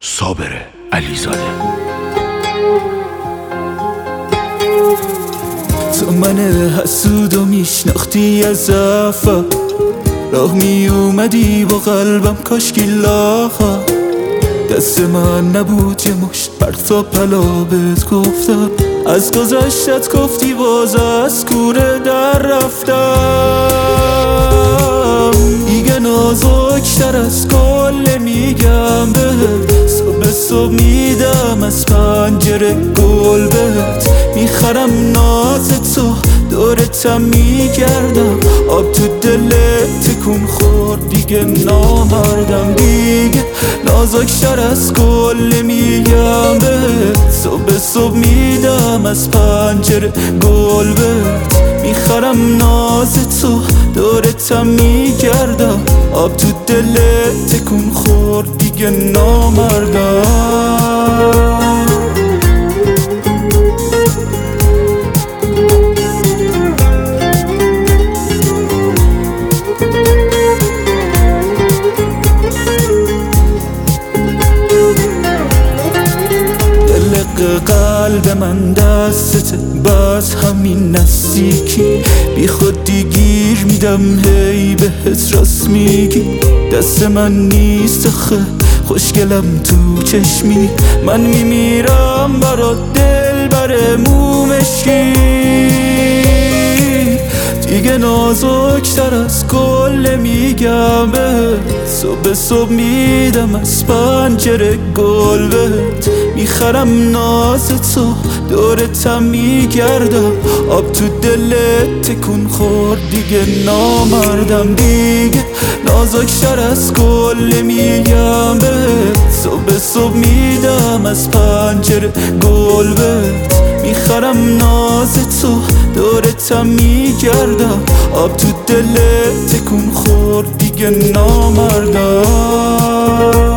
صابر علیزاده. تو من حسودو میشناختی از اول، راه می اومدی با قلبم کاشکی لاخا. دست من نبود یه مشت پرتا پلا بهت گفتم، از گذشتت گفتی باز از کوره در رفتم. دیگه نازکتر از کل میگم بهت، صبح صبح میدم از پنجره گل بهت. میخرم ناز تو دورتم میگردم، آب تو دلت تکون خورد دیگه نامردم. دیگه نازکتر از کل میگم بهت، صبح صبح میدم از پنجره گل بهت. میخرم ناز تو دورتم میگردم، آب تو دلت تکون خورد دیگه نامردم. قلب من دستته، بس همین نزدیکی بی خودی گیر میدم، هی بهت راست میگی. دست من نیست خه خوشگلم تو چشمی، من میمیرم برا دل بر مومشی. دیگه نازکتر از کل میگم بهت، صبح صبح میدم از پنجره گل بهت. میخرم ناز تو دورتم میگردم، آب تو دلت تکون خورد دیگه نامردم. دیگه نازکتر از کل میگم بهت، صبح صبح میدم از پنجره گل بهت. میخرم ناز تو دورتم میگردم، آب تو دلت تکون خورد دیگه نامردم.